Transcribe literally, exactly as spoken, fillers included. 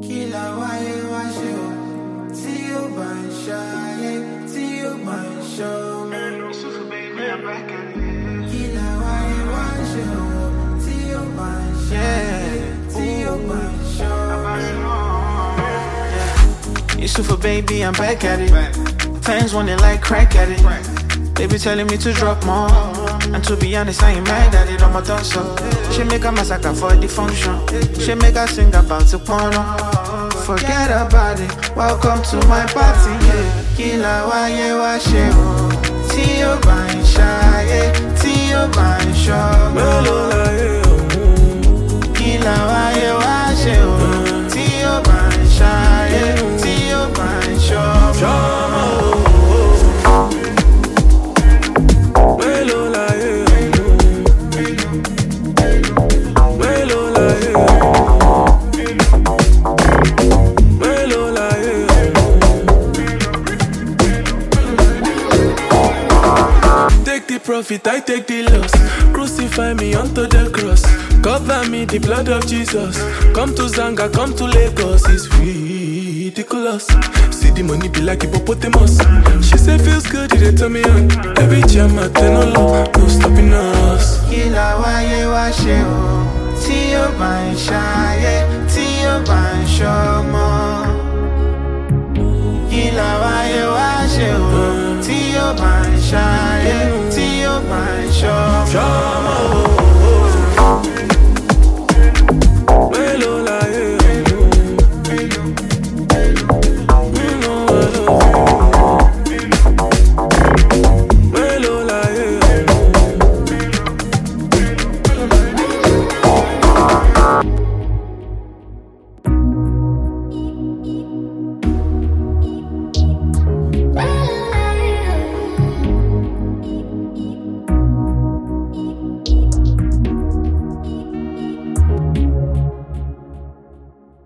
Kila wáyé wá ṣe o, tí ó bá ń ṣayé, tí ó bá ń ṣọ́ mi. Kila wáyé wá ṣe o, tí ó bá ń ṣayé, tí ó bá ń ṣọ́ mi. Yusufa, baby, I'm back at it. Fans want it like crack at it. They be telling me to drop more, and to be honest, I ain't mad at it. I'm a dancer. She make a massacre for the function. She make her sing about the porno. Forget about it. Welcome to my party. Yeah. Kila wáyé wá ṣe o, tí ó bá ń ṣayé, tí ó bá ń ṣọ́ mi. Kila wáyé wá ṣe o, tí ó bá ń ṣayé, tí ó bá ń ṣọ́ mi. Profit, I take the loss. Crucify me onto the cross. Cover me, the blood of Jesus. Come to Zanga, come to Lagos. It's ridiculous. See the money be like hippopotamus. She say feels good, it turn me on. Every jam I turn on low, no stopping us. Kila wáyé wá ṣe o, tí ó bá ń ṣayé,